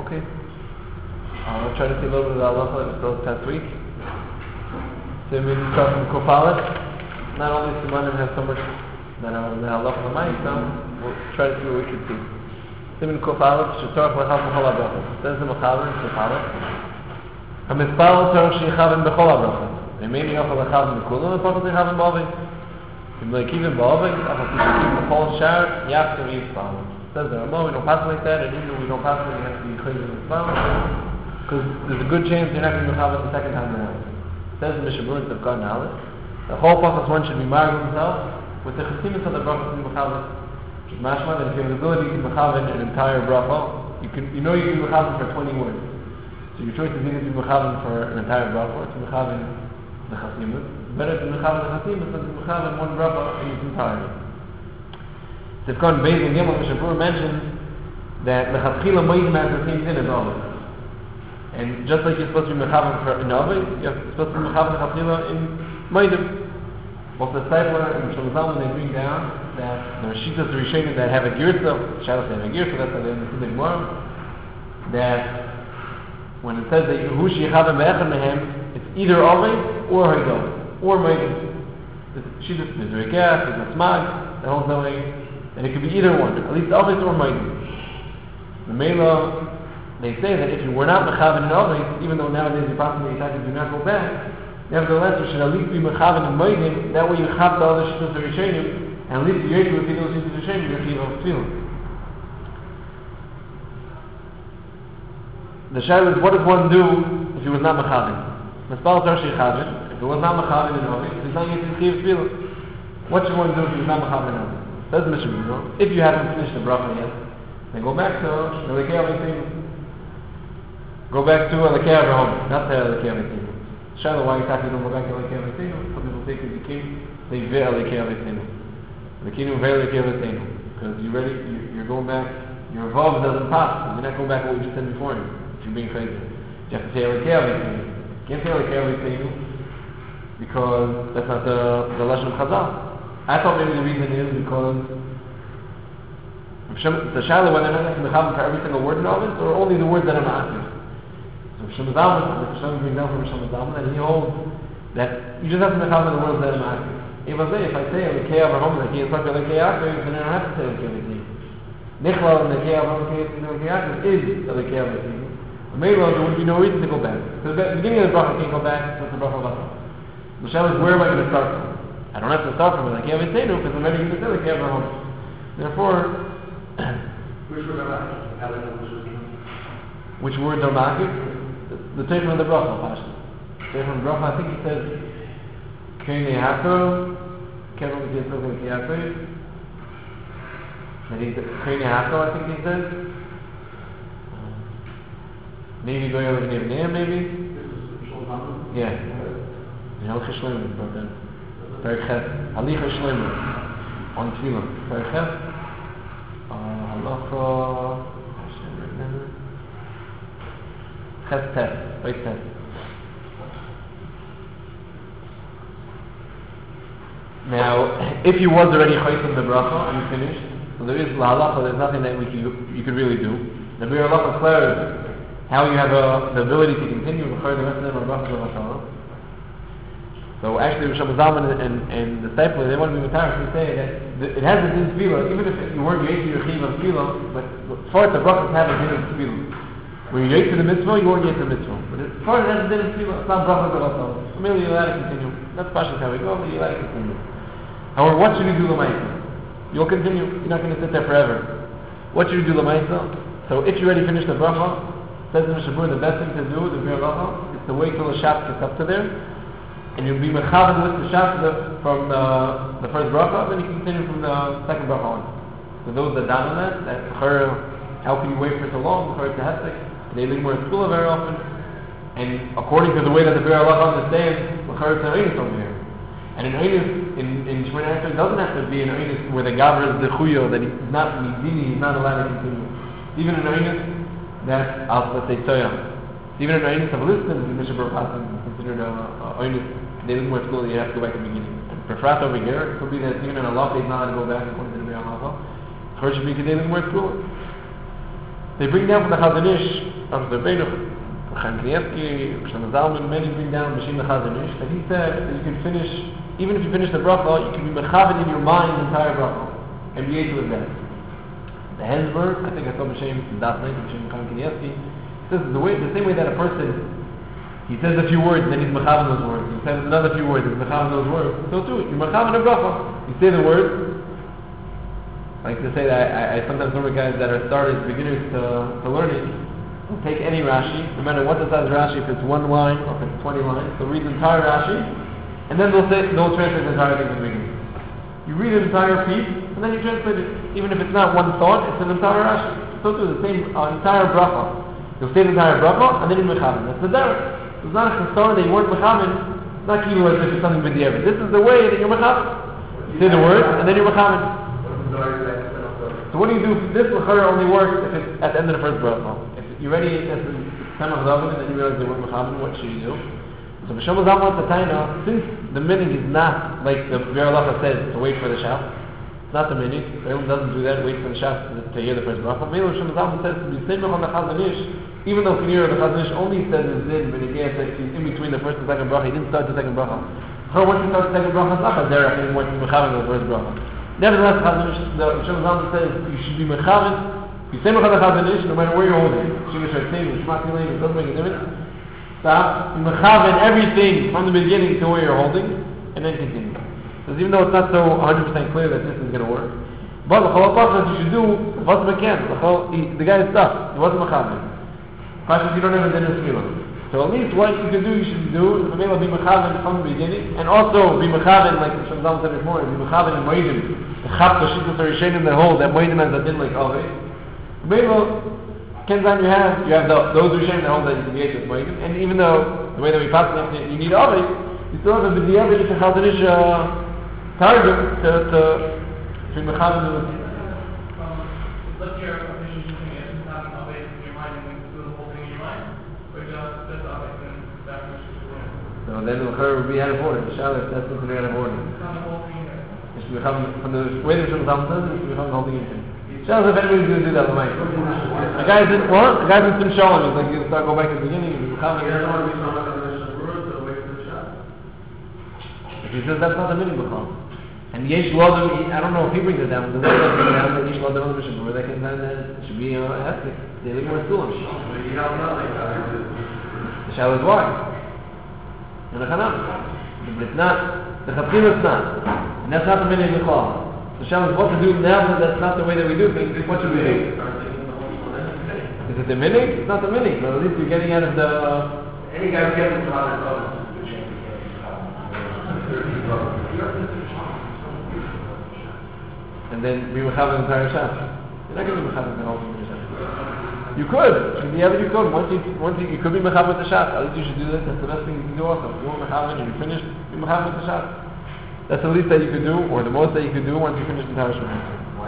Okay. I'll try to see a little bit of halacha those past week. So we start from Kofalet. Not only Simanim have so much that are the halacha of my we'll try to see what we can see. Siman Kofalet, Shetorach Lechav B'chol HaBrachos. Says the Mechaber in Kofalet. HaMispal Torach Shechaven B'chol HaBrachos. Remaining Yochel Lechaven B'kulam, and Torach Lechaven B'Ovin. If like even B'Ovin, After Tishakim B'chol Shar, Yafter Yispal. Says the Ramah, we don't pass like that, and even though we don't pass like, you have to be Chayim Mispal. Because there's a good chance you're not going to be Mechaber the second time around. Says the Mishabur of God Knowledge. The whole purpose one should be married himself with the Chasimus of the Brachos in Mechaber. Which is mashma that if you have the ability to Mechaber an entire Bracha, you can be Mechaber for 20 words. So your choice is either to be Mechaber for an entire Bracha or to Mechaber the Chasimus. Better to Mechaber the Chasimus than to Mechaber one Bracha in its entirety. Tzivkon Beis and Gimel Mishabur mentions that the Chatchila Moedim has the same thing as always. And just like you're supposed to be Mechaber for an Ovid, you're supposed to be Mechaber the Chatchila in Moedim. Both the Seifler and Shlomo Zalman, they bring down that the Rishitas Rishonim that have a Girsa, Shabbos have a Girsa, that's how they understood the Gemara, that when it says that Yehushi Yechavim Be'echad Mehem, it's either Ovid or Haidol, or Moedim. Rishitas, there's Rekeh, there's Smag, the whole way. And it could be either one, at least Ovid or Moedim. The Mela, they say that if you were not Mechaber in Ovid, even though nowadays you possibly do not go back, nevertheless, you should at least be Mechaber in Moedim, that way you have the other Shittas Rishonim, and at least you're able to see those Shittas Rishonim, you're able to feel. The Shaila is, what does one do if he was not Mechaber? Mispal Torah Shechaber, if he was not Mechaber in Ovid, he's not getting to feel. What should one do if he was not Mechaber in Ovid? Says the Mishnah, if you haven't finished the bracha yet, then go back to Elekei Aveiseinu. Go back to Elekei Avraham, not to Elekei Aveiseinu. Shaila, why exactly don't go back to Elekei Aveiseinu? Some people say because you can't say Ve Elekei Aveiseinu. Lekinu Ve Elekei Aveiseinu. Because you're going back, your vav doesn't pass. You're not going back to what we just said before. If you're being crazy. You have to say Elekei Aveiseinu. You can't say Elekei Aveiseinu because that's not the Lashon of Chazal. I thought maybe the reason is because the Shaila, whether or not it's Mechaber for every single word in Ovid, or only the words that are Ma'atir. So Shlomo Zalman, the Shlomo brings down from Shlomo Zalman, and he holds that you just have to Mechaber the words that are Ma'atir. If I say Elekei Avraham, like he is talking Elekei Yaakov, then I don't have to say Elekei Aveiseinu. Nichlal and Elekei Avraham, Elekei Yaakov is Elekei Aveiseinu. Maybe there would be no reason to go back. So the beginning of the bracha can't go back, that's the bracha of Asaf. The Shaila is, where am I going to start from? I don't have to start from Elekei Aveiseinu because I'm ready to say Elekei Avraham. Therefore, which words are makir? The Teichon of the bracha, Pashto. Teichon of the bracha, I think he says K'nei Yaakov, K'nei Yaakov. That he's K'nei Yaakov, I think he says. Maybe Goy Olav Nevneim, maybe. Yeah. In Halicha Shlomo, brought down. Perichet, Halicha Shlomo, on Tefillah, Perichet, Halacha, Ches Tes, Beit Tes. Now, if you was already Chayim the Bracha, and you finished, so there is Halacha, there's nothing that you could really do. The Bir Halacha declares how you have the ability to continue with the rest of them on Bracha of Hashanah. So actually, Shlomo Zalman and the Seifler, they want to be Matar, they say that it has a din tefillah, even if you weren't yet to your chiv of tefillah, but for it, the brachas have a din of tefillah. When you're yet to the mitzvah, you weren't yet to the mitzvah. But for it, has a din of tefillah, it's not brachas of Hashanah. Maybe you're allowed to continue. That's Pashas how we go, but you're allowed to continue. However, what should you do l'maisa? You'll continue. You're not going to sit there forever. What should you do l'maisa? So if you already finished the bracha, says the Mishabur, the best thing to do, the Bir Halacha, is to wait till the Shabbat gets up to there. And you'll be mechaber with the Shabbat from the first bracha, then you can continue from the second bracha on. So those that down on that how can you wait for so long? It's a hectic. They live more in school very often. And according to the way that the Bir Halacha understands, it's an Einus over here. And an Einus in Shemona Esrei doesn't have to be an Einus where the Gavra is the Chuyo, that he's not Midini, he's not allowed to continue. Even an Einus that's, let's say, Toyam. Even an Einus of Liston, the Mishabur Pasim is considered an Einus. They live more school, you have to go back to the beginning. And Perfrat over here, it could be that even in a law, he's not allowed to go back according to the Bir Halacha. First should be they live more school. They bring down from the Chazon Ish, of the Rebbeinu, Chaim Kanievsky, Shlomo Zalman, many bring down Machine the Chazon Ish, that he said that you can finish, even if you finish the bracha, you can be mechaven in your mind the entire bracha, and be able to that. The Hensberg, I think I saw B'Shem from Das Night, B'Shem Chaim Kanievsky, says the same way that a person, he says a few words and then he's mechaven those words. He says another few words and he's mechaven those words. So too, you're mechaven a bracha. You say the words. I like to say that I sometimes remember guys that are started, beginners to learning, will take any Rashi, no matter what the size of Rashi, if it's one line or if it's 20 lines, they'll read the entire Rashi, and then they'll translate the entire thing in the beginning. You read an entire piece, and then you translate it. Even if it's not one thought, it's an entire Rashi. So too, the same entire bracha. You'll say the entire bracha, and then you're mechaven. That's the derech. It's not a chasar that you weren't mechaven, not kilo as if it's something b'diavad. This is the way that you're mechaven. You say the words, and then you're mechaven. So what do you do? This l'chara only works if it's at the end of the first bracha. If you're ready at the time of Zavin, and then you realize they weren't mechaven, what should you do? So B'Shem Zalman wants to tell you, since the meaning is not like the Biur Halacha says to wait for the Shas, it's not the meaning. The Ilm doesn't do that. Wait for the Shas to hear the first bracha. B'Shem Zalman says to be simple on the Chazon Ish. Even though Kinir the Chazon Ish only says it's in between the first and second bracha, he didn't start the second bracha. So once you start the second bracha, it's not a derech anymore to be mechaven the first bracha. Nevertheless, Chazon Ish, the B'Shem Zalman says you should be mechaven. You say mechaven the Chazon Ish no matter where you're holding. Shemish Ratzim, Shema Tilein, it doesn't make a difference. Stop. You mechaven everything from the beginning to where you're holding, and then continue. Because even though it's not so 100% clear that this is going to work, but the Chalapach you should do what's mekan. The guy is stuck. He wasn't mechaven. You don't have a dinner tefillah. So at least what you can do, you should do is be mechaven from the beginning, and also be mechaven, like B'Shem Zalman said before, be mechaven in moedim. The chapter shittas are yishenim that hold that moedim has a din like always. Kenzan you have those Rishonim that hold that you can be with moedim, and even though the way that we pass it, you need always, you still have a b'diavad you can Chazon Ish targum to be mechaven in the. Let's hear a mission using it, not always in your mind and do the whole thing in your mind, but just always in that mission to learn. So then the Chur will be out of order. The Shabbos, that's not out of order. It's not the whole thing there. It should become, from the way the B'Shem Zalman says, it should become the whole thing in. Shabbos, if anybody's going to do that, the mic. The guy's in what? The guy's in Sim Shalom. He's like, you start go back to the beginning. He's becoming. If he says that's not the meaning, and Yesh Lodom, I don't know if he brings it down, but the way that brings it down, that Yesh Lodom on the Mishnah, where they can find that it should be ethic. They live more still. The Shabbos is wide. And the Chanam. But it's not, the Chapim is not. And that's not the meaning of the Chol. The Shabbos, what to do now that that's not the way that we do things, what should we do? Is it the meaning? It's not the meaning, but at least you're getting out of the. Any guy who gets into and then be mechaven the entire Shabbos. You're not going to be mechaven the whole thing. You could. You could. Once you could be mechaven with the Shabbos. At least you should do this. That's the best thing you can do also. If you want mechaven and you finish, be mechaven with the Shabbos. That's the least that you could do, or the most that you could do once you finish the entire Shabbos.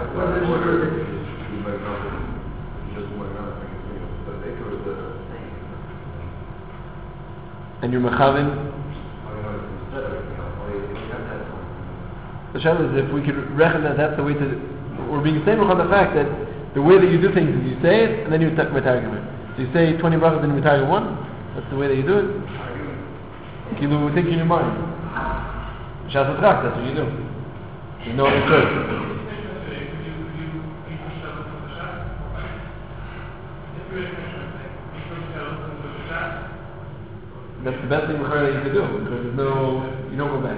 And you're mechaven. The Shabbos is if we could reckon that that's the way to. We're being stable on the fact that the way that you do things is you say it and then you retargum it. So you say 20 brachas and you retargum one. That's the way that you do it. You think in your mind. Shabbos Rak, that's what you do. There's no other choice. That's the best thing that you could do because you don't go back.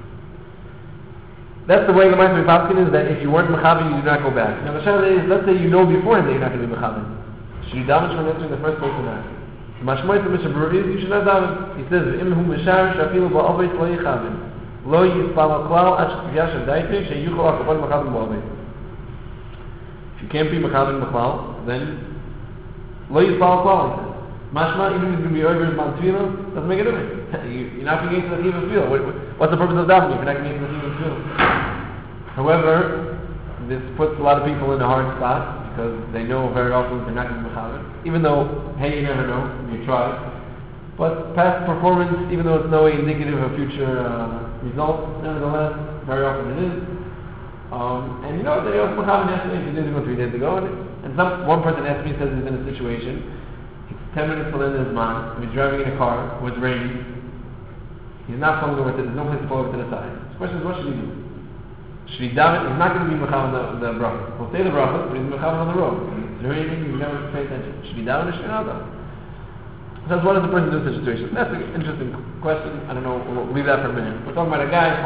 That's the way the Ma'aser Paskin is that if you weren't mechaven, you do not go back. Now the Shabbos is, let's say you know beforehand that you're not going to be mechaven. Should you daven from answering the first place or not? The Mashmoyt of Mr. Brewer is you should not daven. He says, "Im hu mishar shafilu ba'avos lo yichaven, lo yispal klal ach tivyash adayte sheyuchol akapon mechaven ba'avos." If you can't be mechaven b'klal, then lo yispal klal. Mashma, even if you're going to be over in Tefillah, doesn't make a difference. You're not going to get into the Chiyuv Tefillah. What's the purpose of davening if you're not going to get into the Chiyuv Tefillah? However, this puts a lot of people in a hard spot because they know very often they're not going to be mechaven. Even though, hey, you never know, you try. But past performance, even though it's no way indicative of future results, nevertheless, very often it is. And you know that he was Muhammad yesterday, 2 days ago, 3 days ago, and one person asked me, says he's in a situation, he's 10 minutes till the end of his man, he's driving in a car, it was raining, he's not pulling over, there's no place to pull over to the side. The question is, what should he do? Should he daven? He's not going to be Muhammad the bracha. He'll say the bracha, but he's Muhammad on the road. It's raining, he's never pay attention. Should he daven or should he not daven? So what does the person do in such a situation? That's an interesting question. I don't know, we'll leave that for a minute. We're talking about a guy,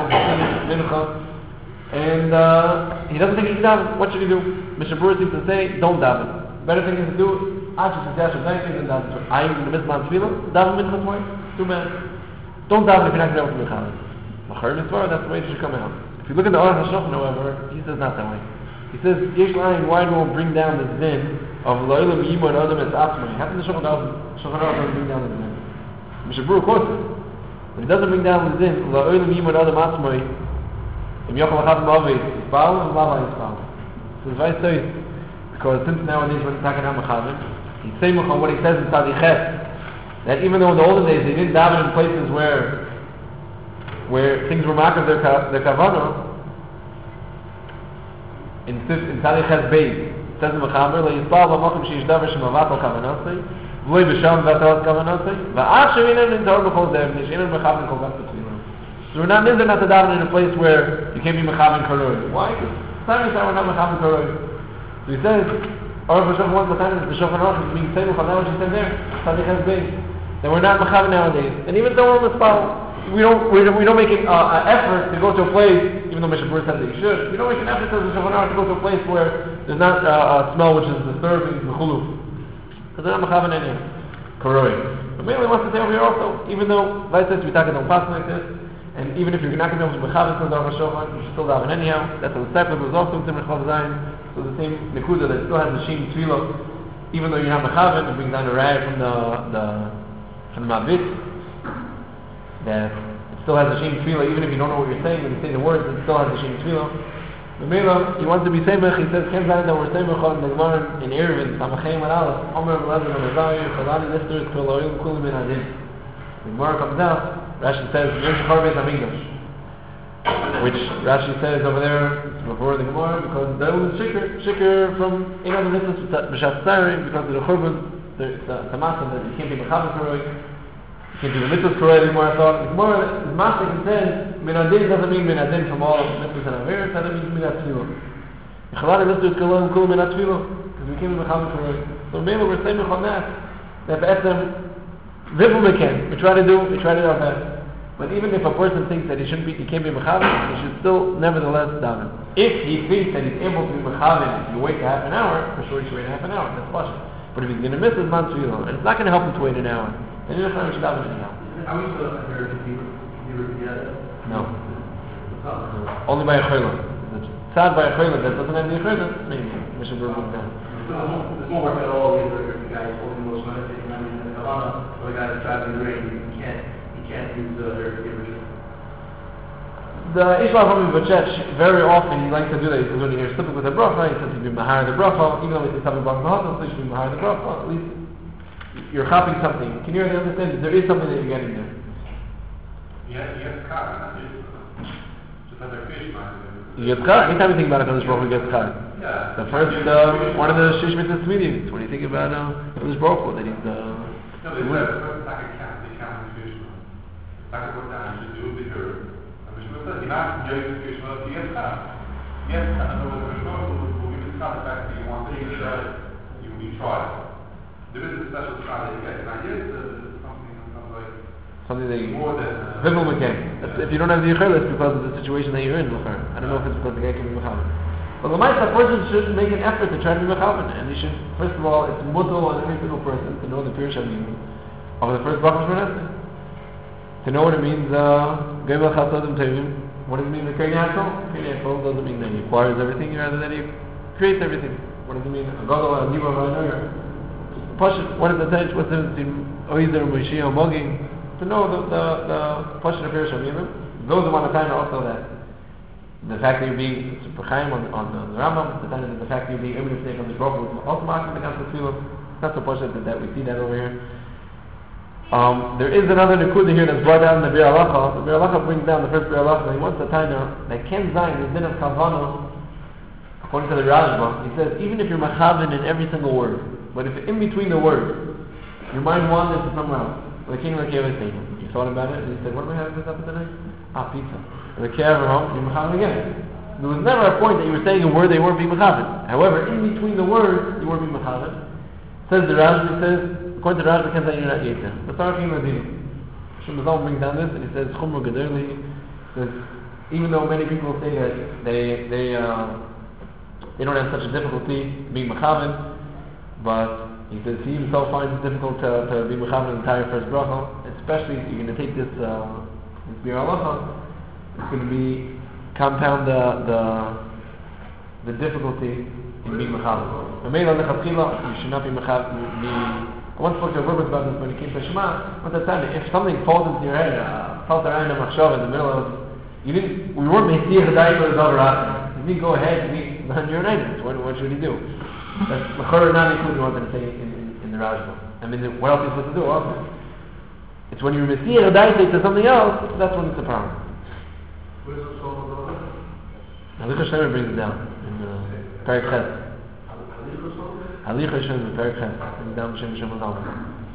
and he doesn't think he can daven. What should he do? Mr. Brewer seems to say, don't daven. Better thing is to do, and daven. I in the midst of tefillah, daven mincha twice. Too bad. Don't daven if you're not going to be able to Mechaber. That's the way it should come out. If you look at the Aruch HaShulchan, however, he says not that way. He says, Yesh L'Ayin, why do we bring down the din of Lo'ilam Yimon Adam Es Atzmai? How can the Shulchan Aruch doesn't bring down the din? Mr. Brewer quotes it. But he doesn't bring down the din, Lo'ilam Yimon Adam Atzmai, Im Yochel Achad Ma'avei, Yispaal, and Lava Yispaal. So the Vice says, because since nowadays when he's talking about Mechaber, he's saying what he says in Tzadichet, that even though in the olden days they didn't daven in places where things were marked of their kavanah, in Tzaddik Ches Beis, it says in Mechaber, La Yispaal B'Makom Sheish Davar Shemavatal Kavanasei, V'loi B'Sham V'Atalat Kavanasei, V'ad She'inen in Torah B'Chol Zev, N'She'inen Mechaber Kol Gat B'Tfilah. So we're not to daven in a place where you can't be Mechaber Koroi. Why? Because sometimes we're not Mechaber Koroi. So he says, Aruch HaShulchan wants the time that the Shulchan Aruch is being said, what he said there, Tzaddik Ches Beis, that we're not Mechaber nowadays. And even though we're Mispal, we don't make an effort to go to a place, even though Mishnah Berurah says that you should. We don't make an effort to go to a place where there's not a smell which is disturbing the chulu, because they're not mechavan anyhow. Koroi. But mainly wants to say over here also, even though Vayt says we talk about pass like this, and even if you're not going to be able to mechavan to the Aruch HaShulchan, you should still daven anyhow. That's a separate was also in Tzimmer Zayin. So the same nekuda that still has the shin tefillah, even though you're not mechavan, it brings down a raya from the mavit. That it still has a shem tefillah, even if you don't know what you're saying, when you say the words, it still has a shem tefillah. The Mela, he wants to be semech, he says, Ken Zayin that we're semech on the Gemara in Erevin, Samachem and Aleph, Omer V'Lezer V'Lezer, Chalani Lister, Kol Oil, Kul Min Adin. The Gemara comes out, Rashi says, Yom Shechar Beit HaMikdash, which Rashi says over there, before the Gemara, because that was shikr from another mitzvah, B'Shat Tzari, because of the Churban, the matzah that you can't be Mechaber Koroi. You can't do the mitzvahs correct anymore. I thought the Gemara is mastic and says min adin doesn't mean min adin from all mitzvahs and averis. That means min atfilah. Yichalani listu kol kol min atfilah because we can't be mechaber correct. So maybe we're saying on that be'etzem vivul meken. We try to do our best. But even if a person thinks that he can't be mechaber, he should still nevertheless daven. If he thinks that he's able to be mechaber, if you wait half an hour, for sure he should wait half an hour. That's possible. But if he's going to miss his man tefillah, and it's not going to help him to wait an hour. And you're not going to daven anyhow. Are we still under the viewer together? No. Only by a chayla. It's sad by a chayla that doesn't have the chayla. Maybe. Mishnah Berurah brings down. There's more work at all. The guy is holding most money, taking money in the Havana, or the guy that's traveling the rain. He can't use the givership. The Islam Rabbi Bachech, very often he likes to do that. He says when he hears something with a bracha, he says he'd be mahar the bracha, even though he says something about the so he should be mahar the bracha, at least you're copying something. Can you understand that there is something that you're getting there? Yes, car. Just like a fish might. You get car. Anytime you think about it, Kadosh Baruch Hu gets car. Yeah. The first, one of the Shish Mitzvahs meetings, when you think about Kadosh Baruch Hu, that he's No, this is like a cat. They count the fish. Like a put down, you do the herb. And the Shmuel says, you have to enjoy the fish. Well, yes, car. Yes, car. And the Shmuel will give you the fact that you want to make sure you try. There is a special try that you get. Now, yes, something that you more than Vivul Meken. If you don't have the Yechel, it's because of the situation that you're in. I don't know if it's because the guy can be Mechaber. But the person should make an effort to try to be Mechaber, and he should, first of all, it's mutal on every single person to know the Pirush HaMim of the first Bracha Shmoneh Esrei. To know what it means, Gebel Chasadim Tevim. What does it mean? The Kein Yaakov? Kein Yaakov doesn't mean that he acquires everything, rather than he creates everything. What does it mean? A Gadol, a Niva, a Pashut, what is the tension? What's the difference between Oizer, Moshiach, and Moging? To know the Pashut of Pirush HaMim. Those are one of the time also that the fact that you're being Superchaim on the Rambam, the fact that you're being able to stay on the Baruch Hu, also marking against the Tefillah. It's not so Pashut that we see that over here. There is another Nekuda here that's brought down in the Bir Halacha. The Bir Halacha brings down the first Bir Halacha. He wants to tie now that Ken Zayin is din of Kavana according to the Rajba, he says, even if you're machavin in every single word, but if in between the words, your mind wanders to somewhere else, the king of the Kiev is saying, you thought about it, and you said, what am I having this up tonight? Pizza. And the Kiev home, you're machavin again. There was never a point that you were saying a word that you weren't being machavin. However, in between the words, you weren't being machavin. Says the Rajba, says, according to the Rajba, can't say you're not yetzer. The Sarfim Ladino. Shimazal brings down this, and he says, Chumra Gaderli, says, even though many people say that they don't have such a difficulty being machavin, but he says he himself finds it difficult to be machavin the entire first bracha, especially if you're going to take this Bir Halacha, it's going to be compound the difficulty in being machavin. You should not be machavin. I once spoke to a Rebbe about this when he came to Shema. What that time, if something falls into your head, falls around in machshav in the middle of, we weren't mesiach dai for the davar. You didn't go ahead and be on your neighbors. What should he do? That's machor not including what I'm saying in the Rajba. I mean, what else are you supposed to do? Also, it's when you're mesiach dai to something else. That's when it's a problem. Where's the soul of the Halicha Hashem brings it down in Perek Ches. Halicha Hashem in Perek Ches brings down Shem Hashem Azalman.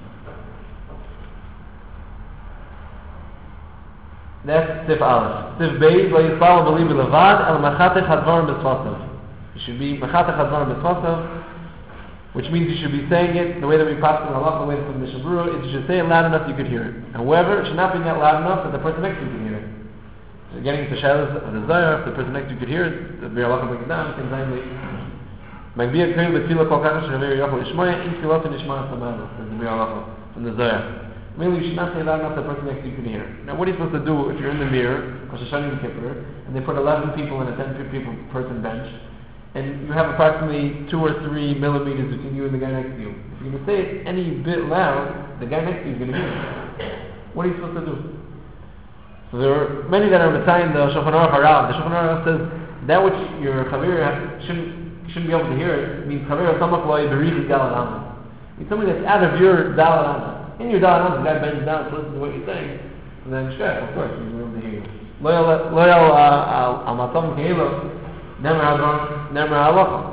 That's Sif Aleph. Sif Beis, Lo Yisrael B'li B'levad, El Machatech Hadvar B'tzvasav. You should be Machatech Hadvar B'tzvasav, which means you should be saying it the way that we pass in Allah, the way from the Mishnah Berurah, is you should say it loud enough you could hear it. However, it should not be that loud enough that the person next to you can hear it. So getting into shadows of the Zohar, if the person next to you could hear it, the Bir Allah brings it down, things like that. Magbiyah Kril B'tfilah Kol Kaddish Shavir Yochel Ishmoya, In Tfilah Nishma Samana, says the Bir Allah from the Zohar. Really, you should not say loud enough that the person next to you can hear it. Now, what are you supposed to do if you're in the mirror, Rosh Hashanah and Kippur, and they put 11 people in a 10 people person bench, and you have approximately 2 or 3 millimeters between you and the guy next to you? If you're going to say it any bit loud, the guy next to you is going to hear it. What are you supposed to do? So there are many that are Messiah the Shulchan Aruch Harav. The Shulchan Aruch says that which your Chavir shouldn't be able to hear it means Chavir Samach Loi Berichi Dalat Amma. It's something that's out of your Dalat Amma. In your Dalat Amma, the guy bends down to listen to what you're saying, and then sure, of course, he's able to hear you. Loyal Amatam Kehilo, Nemer Hadron, Nemer Halacha.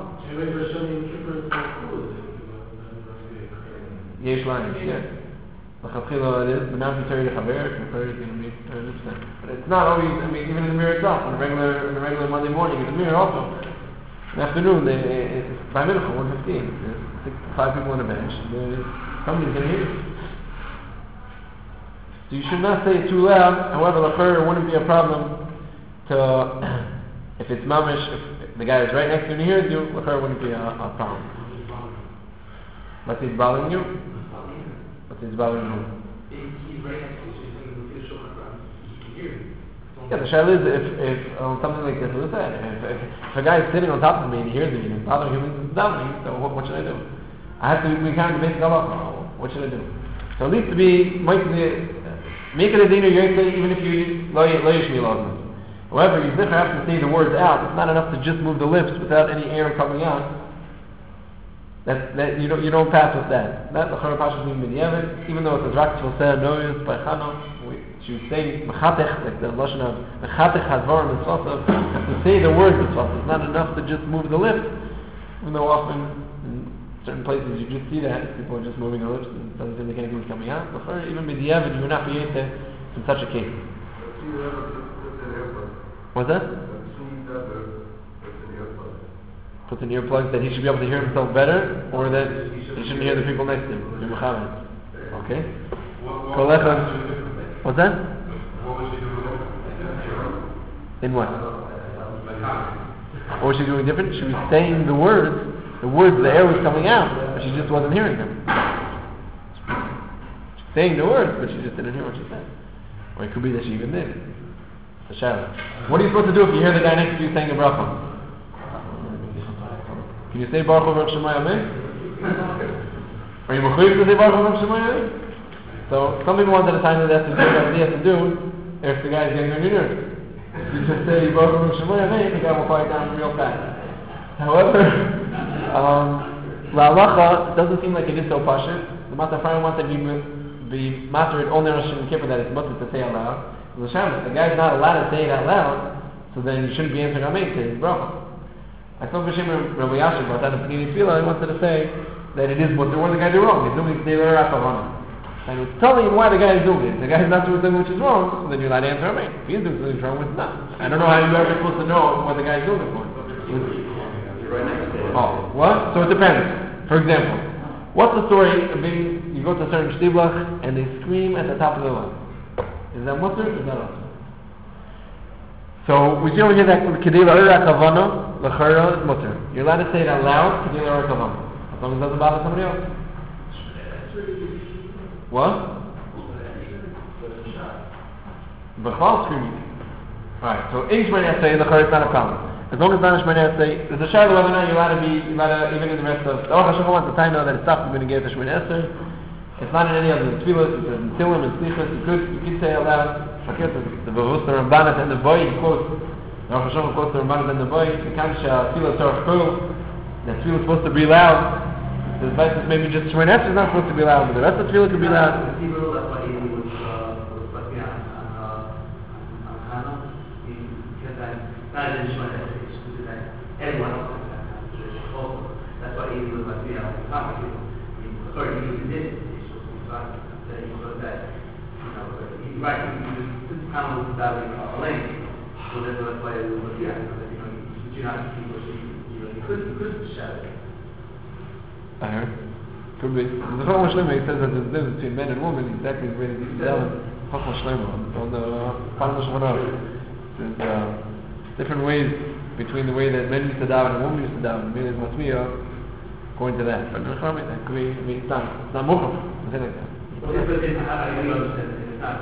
Yesh Lani, yeah. It is, but now if you tell you the Chaver, the Chaver is going to be 100%. But it's not always, I mean, even in the mirror itself, on a regular Monday morning, in the mirror also. In the afternoon, it's by Mincha, 1:15. There's 5 people on the bench. Somebody's going to hear you. So you should not say it too loud. However, the Chaver wouldn't be a problem to, if it's mamish, if the guy is right next to you and he hears you, the Chaver wouldn't be a problem. But he's bothering you. He's bothering him. He's right next to you, so he's Shulchan Aruch. He can hear you. Yeah, the shayla is if something like this was said, if a guy is sitting on top of me and he hears me and it's bothering him, it's bothering me, so what should I do? I have to be kind of basic halacha. What should I do? So at least to be, make it a dinner even if you lo yishmi lazim. However, you never have to say the words out. It's not enough to just move the lips without any air coming out. That you don't pass with that. That the Chara Pasha being B'diavad, even though it's a Drak Shvoseh Noyus by Chano, she would say Mechatech, like the Lashon of Mechatech Hadvar Mitzvasav, to say the word Mitzvasav. It's not enough to just move the lips, even though often in certain places you just see that people are just moving their lips and it doesn't seem like anything's coming out. But even B'diavad, you would not be able to in such a case. What's that? Puts in earplugs that he should be able to hear himself better, or that he shouldn't hear the people next to him. Okay? What's that? In what? What was she doing different? She was saying the words, the air was coming out, but she just wasn't hearing them. She's saying the words, but she just didn't hear what she said. Or it could be that she even did. It's a shadow. What are you supposed to do if you hear the guy next to you saying a bracha? Can you say Baruch Hu Baruch Shemai Amen? Are you mechuyev to say Baruch Hu Baruch Shemai Amen? So some people want to decide that that's what they have to do if the guy is getting on your nerves. If you just say Baruch Hu Baruch Shemai Amen, the guy will quiet down real fast. However, La'alacha doesn't seem like it is so pashut. The Matzah Ephraim wants to be mastered only on Rosh Hashanah and Kippur that it's mutter to say out loud. The guy's not allowed to say it out loud, so then you shouldn't be answering Amen to his bracha. I thought Hashem Rabbi Yashin brought that in Pnimi Tefillah. He wanted to say that it is mutter when the guy did wrong. He's doing Kedei L'Orei HaKavana. And it's telling him why the guy is doing it. If the guy is not doing something which is wrong, then you're allowed to answer him. If he is doing something wrong, it's not. I don't know how you're ever supposed to know what the guy is doing it for. Oh, what? So it depends. For example, what's the story of being, you go to a certain shtiblach and they scream at the top of the line? Is that mutter or is that also? So we see over here that Kedei L'Orei HaKavana, L'chara is mutter. You're allowed to say it out loud, Kedei L'Orei HaKavana. As long as it doesn't bother somebody else. What? B'chal screaming. Alright, so in Shemini Esrei, L'chara is not a problem. As long as it's not a Shemini Esrei, there's a shadow whether or not you're allowed to even in the rest of, the Aruch HaShulchan wants to know that it's tough to get to Shemini Esrei. It's not in any of the tefillos, it's in Tilim and Slichos, you could say it aloud. The Vavus, the Ramban, and the Boy, he quotes, the Aruch HaShulchan quotes the Ramban and the Boy, the Kansha, Tefillah Torah Kul, that Tefillah is supposed to be loud. The advice is maybe just Shemini Esrei is not supposed to be loud, but the rest of the Tefillah could be loud. That's why he was like, on Hannah, because not in Shemini Esrei, everyone else has that kind of tradition also. That's why he was like, common people. According to you, did it. Right, this kind of that a link, so that's why it was you're not people, you could shout it. I heard. Could be. The Chacham Shlomo says that there's a difference between men and women, exactly the way that you tell it. Chacham Shlomo, on the Panama Shemanav. There's different ways between the way that men used to daven and women used to daven. Maybe there's Matmiya according to that. But the Chacham, that could be, it's not Mukhaf, something like that. But how do you understand?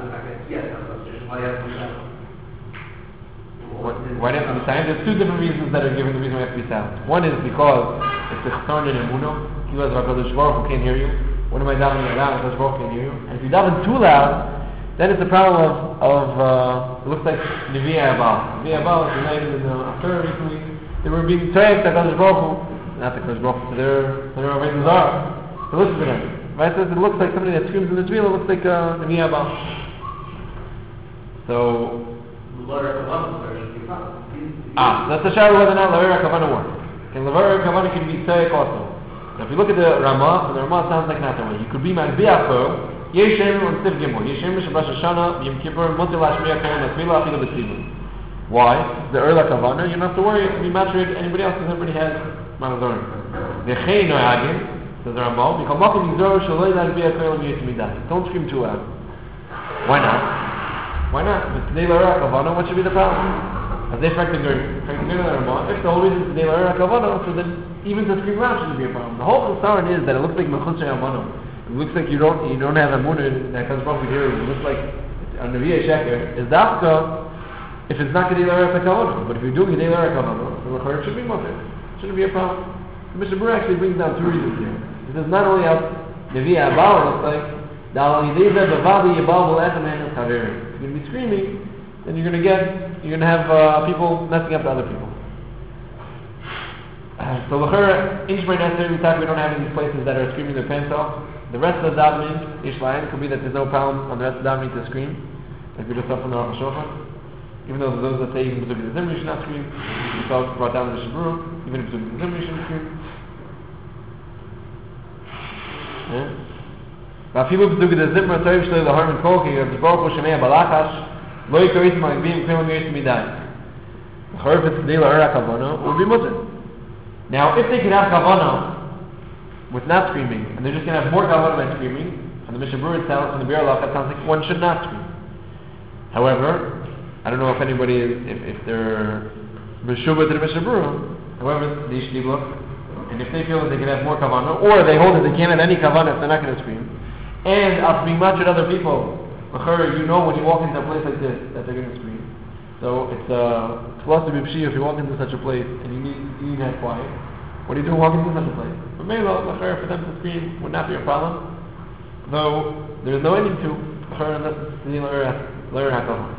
Why do you have to be silent? There's two different reasons that are given the reason we have to be silent. One is because it's a chesron in emunah. You guys are HaKadosh Baruch Hu can't hear you. When am I davening loud? HaKadosh Baruch Hu can't hear you. And if you daven too loud, then it's a problem of it looks like Nevi Abal. Nevi Abal is united in the Torah recently. They were being tagged to HaKadosh Baruch Hu, not to HaKadosh Baruch Hu, to their Avodah Zarah, to listen to them. Right? So it looks like somebody that screams in the Tefillah looks like Nevi Abal. So that's the shadow whether or not L'Orei HaKavana works. And L'Orei HaKavana can be tzayik also. Now if you look at the Ramah, sounds like not that way. You could be Mazbiacho, Yesh Shem on Siv Gimel, Yesh Shem Shabbat Shoshana, Yom Kippur, Mutter Lashmiya Kol Natfila Afilu B'Tzivun. Why? The L'Orei HaKavana, you don't have to worry, it can be matrid anybody else because everybody has Manazorim. V'chei Noyagin, says the Ramah, Mikal Makom Yizor Shaloi Lashmiya Kol Natfila. Don't scream too loud. Why not? Why not? If it's Kedei L'Orei HaKavana, what should be the problem? As they frankly if the whole reason is Kedei L'Orei HaKavana, so then even to scream loud shouldn't be a problem. The whole concern is that it looks like Mechutzei Amano. It looks like you don't have Amunah that comes from here. It looks like a Nevi'ah Sheker. Is Dafka if it's not Kedei L'Orei HaKavana. But if you're doing Kedei L'Orei HaKavana, the L'chara should be mutter. It shouldn't be a problem. The Mishnah Berurah actually brings down two reasons here. It does not only have Nevi'ah Abal, it looks like If you're going to be screaming, then you're going to have people messing up to other people. So l'chera, in Shemini Esrei, we don't have any places that are screaming their pants off. The rest of the davening, Ishlayim, could be that there's no problem on the rest of the davening to scream, like we just saw from the Aruch HaShulchan. Even though those that say even B'Zug Zimri should not scream, we saw brought down in the Shabru, even B'Zug Zimri shouldn't scream. ואפילו בזוג דזמר הטוב שלו להרמן קולקי, רב ברוך הוא שומע בלחש, לא יקריס מהגבים כלום יש מדי. לחרף את כדי לעורר הכוונה, will be mutter. Now, if they can have kavana with not screaming, and they're just going to have more kavana by screaming, and the Mishnah Berurah tells in the Biur Halacha, it sounds like one should not scream. However, I don't know if anybody is, if they're B'shuvah to the Mishnah Berurah, however, they should look, and if they feel that they can have more kavana, or they hold that they can't have any kavana if they're not going to scream, and after being much at other people, you know when you walk into a place like this that they're going to scream. So it's plus to be pshi if you walk into such a place and you need that quiet. What do you do walking into such a place? But maybe for them to scream would not be a problem, though there is no ending to unless it's the L'Orei HaKavana.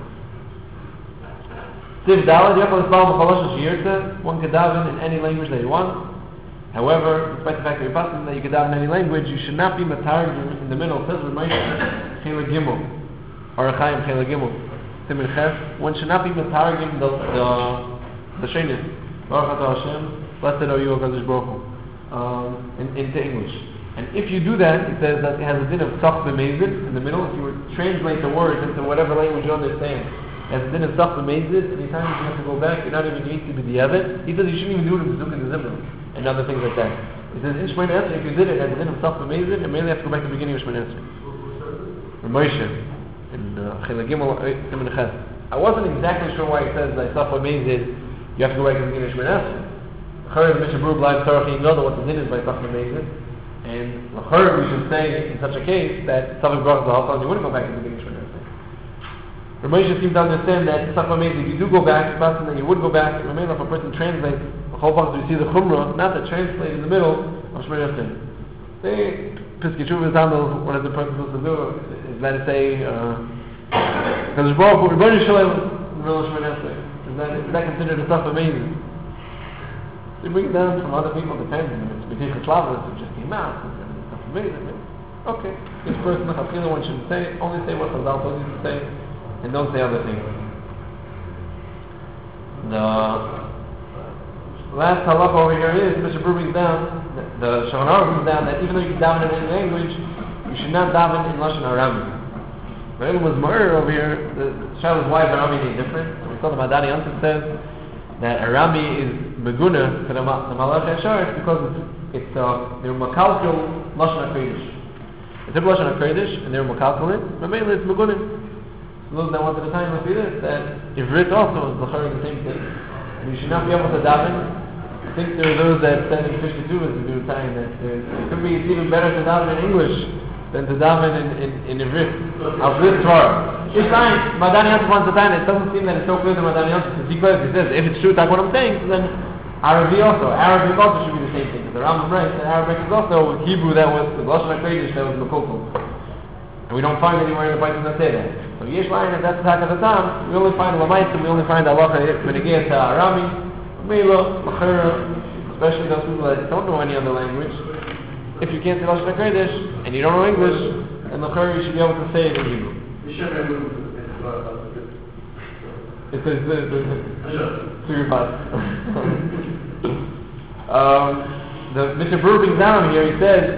Siv Daled, one can daven in any language that you want. However, despite the fact that you're passing that you can daven in any language, you should not be matargim in the middle. It says with Moshe, Chela Gimel, or Chaim Chela Gimel, Simin Ches. One should not be matargim the shenis. Baruch Atah Hashem, Blessed are you, O Kadosh Baruch Hu, into English. And if you do that, it says that it has a din of Sach B'Mezid in the middle. If you would translate the words into whatever language you understand, it has a din of Sach B'Mezid. Anytime you have to go back, you're not even going to be the Eved. He says you shouldn't even do it in Zuk and the Zimra and other things like that. He says in Shemon Esrei, if you did it, it has a din of Sach B'Mezid, and mainly have to go back to the beginning of Shemon Esrei. Moshe in Chilek Gimel Siman Ches. I wasn't exactly sure why it says that Sach B'Mezid you have to go back to the beginning of Shemon Esrei. Chayr Mishnah Berurah B'Laiv Tzarech Yingoda what the din is by Sach B'Mezid. And l'chor, we should say in such a case that Savik Brachas L'Halchon, you wouldn't go back to the beginning of Shemon Esrei. Ramosha seems to understand that Sach B'Mezid, if you do go back, it's possible that you would go back. Remember, if a person translates the whole part, we see the Chumrah, not the translate in the middle of Shemon Esrei. Say, Piskei Teshuva handles what is the person supposed to do? Is that to say, because Baruch Hu, Rebbeinu Shalom in the middle of Shemon Esrei. Is that considered a Sach B'Mezid? They bring it down from other people, depends. It's B'Tichas Lavos, it just came out. It's not amazing. Okay, this person, the one should say, only say what Chazal told you to say, and don't say other things. The last halacha over here is, Mr. Brew brings down, the Shulchan Aruch brings down that even though you can daven in any language, you should not daven in Lashon Arami. But it was Ma'ir over here, the Shabbos, why is Arami any different? We saw the Madani Yontif says that Arami is Meguna to the Malach Yashar because it's they're Makalkal Lashon HaKodesh. It's a Lashon HaKodesh and they're Makalkal it, but mainly it's Meguna. So those that wanted to time must be this, that Ivrit also is the same thing. And you should not be able to daven. I think there are those that said in Piskei Teshuva is a good time that it could be it's even better to daven in English than to daven in Ivrit. Al Ivrit Torah. It's fine. Madani Yontif wants to time. It doesn't seem that it's so clear to Madani Yontif. He says, if it's true, that's what I'm saying, so then Arabic also should be the same thing. The Rambam writes that Arabic is also Hebrew that was the Lashon HaKodesh that was Mekokol. And we don't find anywhere in the Bible that say that. So Yesh Lain, if that's the Taka the Tam, we only find Lamaitz, we only find Allah when it gets to Arami, Mela, Machira, especially those people that don't know any other language. If you can't say Lashon HaKodesh and you don't know English, then Machira you should be able to say it in Hebrew. It's your part. The Mr. Brewer brings down here, he says,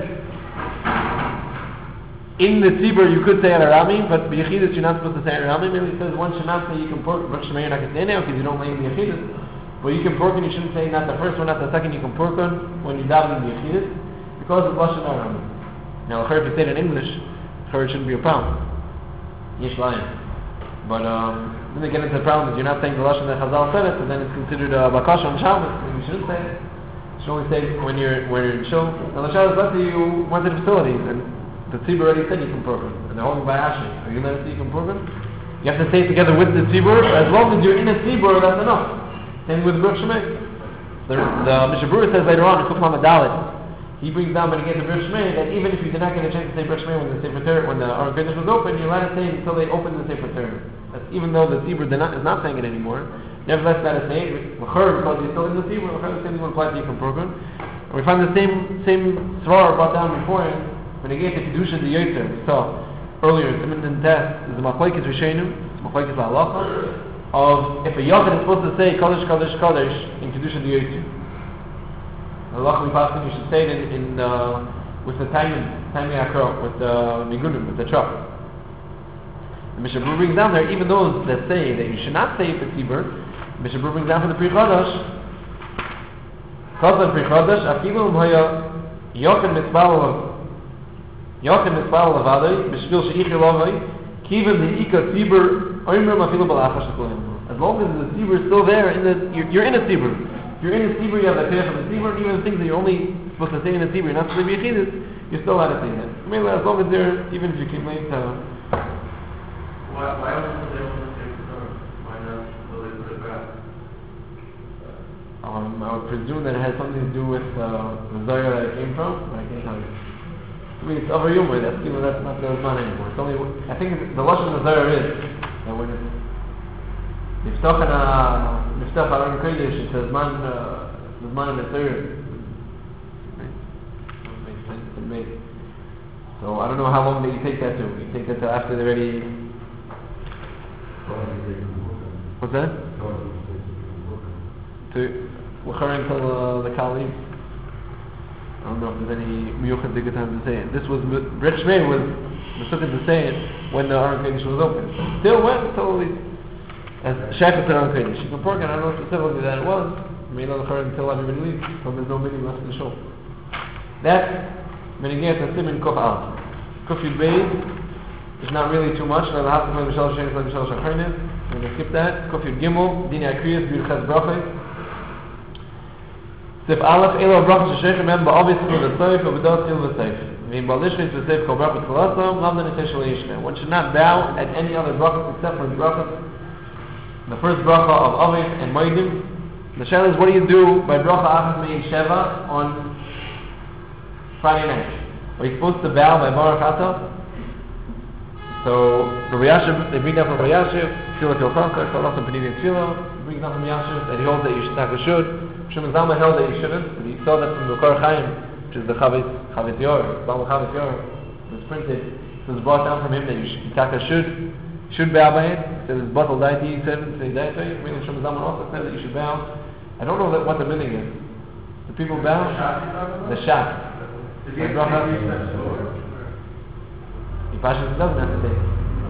in the Tzibur you could say Arami, but B'Yechidus you're not supposed to say Arami. Maybe he says one should not say you can pork, Baruch Shema you're not going to say now because you don't lay in B'Yechidus. But you can pork and you shouldn't say not the first one, not the second, you can pork on when you daven in B'Yechidus because of Lashon Arami. Now, if you say it in English, it shouldn't be a problem. Yesh Lain. But then they get into the problem is you're not saying the Lashon that Chazal said it, and then it's considered a Bakash on Shabbos, and you shouldn't say it. You should only say it when you're in Shul. Now the Shabbos, let's say you went to the facilities, and the Tzibur already said you can pork them, and they're holding by Ashi. Are you going to say you can pork them? You have to say it together with the Tzibur. As long as you're in a Tzibur, that's enough. Same with Baruch Shema. The Mishnah Berurah says later on, in Kuf Lamed Dalet, he brings down when he gets to Baruch Shema that even if you did not get a chance to say Baruch Shema when the Sefer Torah, when the Aron Kodesh was open, you're allowed to say it until they open the Sefer Torah. That's even though the Tzibur is not saying it anymore. Nevertheless, that is saying L'chor, because you're still in the Tzibur, L'chor, the same thing applies to you from program. And we find the same Svar brought down before him when he gave the Kedusha the Yotzer. We saw earlier, Siman and Test, is the Machlokes Rishonim, it's Machlokes Halacha, of if a Yochid is supposed to say Kodesh, Kodesh, Kodesh in Kedusha the Yotzer. Halacha Mipaskin, you should say it in with the Taimim Akro, with the Migunim, with the truck. The Mishnah Berurah brings down there, even those that say that you should not say it for Tzibur, Mishnah Berurah brings down for the Pri Chodesh, Chazan Pri Chodesh, Afilu M'hoya Yochid Mitzvah Lavadai, B'shvil She'ichil Lavai, Kivim Ne'ika Tzibur, Oimrim Afilu B'lachash Shekulim. As long as the Tzibur is still there, you're in a Tzibur. If you're in a Tzibur, you have the Kiyach of the Tzibur, even the things that you're only supposed to say in a Tzibur, you're not supposed to be Yechidus, you're still allowed to say that. I mean, as long as they're, even if you can make Why wasn't they able to take the Torah? Why not will they put it back? I would presume that it has something to do with the Zohar that it came from, but I can't tell you. I mean, it's over humor, that's not the Zman anymore. It's only, I think the Lashon of the Zohar is that when it's Miftach Aron Kodesh, it's the Zman in the third. Makes sense to me. So I don't know how long that you take that to. You take that to after they're ready. What's that? referring until the Kal leaves. I don't know if there's any miyuchad good time to say it. This was Brit Shmei was mistaken to say it when the Aron Kodesh was open. Still went totally as Shechus to Aron Kodesh. You can park it. I don't know specifically that it was. May not occur until everybody leaves, so there's no meaning left in the show. That's Menigeh Tasim in Kof Al. Kof Yud Beis is not really too much. We'll have to play Mishal Shein, play Mishal Shacharinit. We're going to skip that. Kof Yud Gimel, Dini Akriyas, Birchas Brachos. Sif Aleph, Elo Brachos Shechem Em Ba'avis Chul V'Seif, V'Bedot Il V'Seif. V'Im Ba'lishnis V'Seif Kol Brachos Chalasam, Lamdan Eteshel Yishne. One should not bow at any other brachos except for the brachos. The first bracha of Aviv and Moedim. The shayla is, what do you do by bracha Achas Me'in Sheva on Friday night? Are you supposed to bow by Baruch Atah? So, Rabbi Yashiv, they bring down from Rabbi Yashiv, Tfilah Tiltanka, Salas and Panini Tfilah, bring down from Yashiv, that he holds that you should not go should. Shimon Zalman held that you shouldn't, but he saw that from the Kor Chaim, which is the Chavit Yor, Zalman Chavit Yor, it was printed, it was brought down from him that you should bow by it. He said it's bottle daiti, he said daiti. Really, Shimon Zalman also said that you should bow. I don't know what the meaning is. Do people bow? The Shach. He passes it doesn't have to take.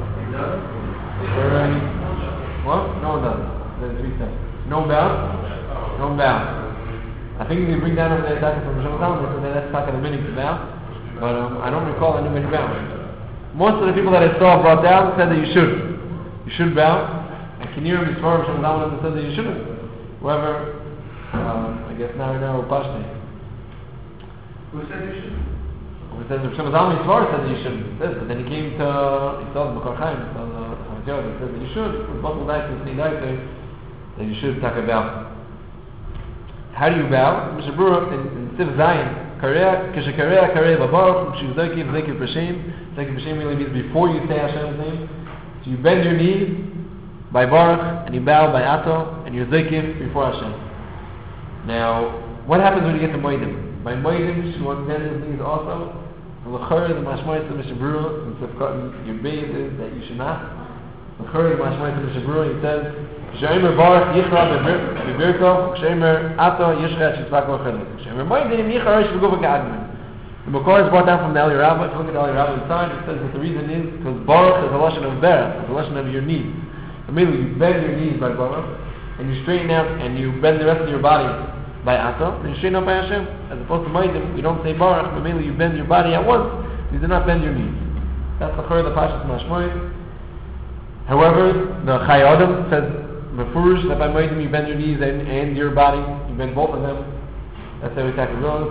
What? No, it doesn't. There's 3 steps. No bow. Don't bow. I think if you bring down over there from Shimon Zalman, that's not the meaning to bow. But I don't recall anybody bowing. Most of the people that I saw brought down said that you should. You should bow. And Kinir Misvar Shimon Zalman said that you shouldn't. However, I guess now Pashne. Who said you shouldn't? Who said Shimon Zalman Misvar said that you shouldn't. But then he came to he saw the Bukar Chaim, he saw the Chamitiyot, he said that you should. With Bottle Daite, that you should take a bow. How do you bow? Mr. Brewer in Siv Zayin, Kareya Babaruch, Shizaki, Zaki Prashim. Zaki Prashim really means before you say Hashem's name. So you bend your knees by Baruch, and you bow by Ato, and you're Zakif before Hashem. Now, what happens when you get to Moedim? By Moedim, you want to bend his knees also. L'chor, the Mashmoyis of Mr. Brewer, in Siv Cotton, your base is that you should not. L'chor, the Mashmoyis of Mr. Brewer, he says, Shemer Baruch Yichra Bebirko, Shemer Ato Yishra Shitzvak Mochelet. Shemer Moedim Yichra Rish V'Guva Ka'admin. The Makor is brought down from the Eli Rabbah. If you look at the Eli Rabbah's side, it says that the reason is because Baruch is a lashon of Berach, it's a lashon of your knees. Immediately you bend your knees by Baruch, and you straighten out, and you bend the rest of your body by Ato, and you straighten out by Hashem. As opposed to Moedim, you don't say Baruch, but immediately you bend your body at once, you do not bend your knees. That's the Chor of the Pashas Mashmoyis. However, the Chai Adam says, Mefurush, that by Moedim you bend your knees and your body, you bend both of them. That's how we tackle those.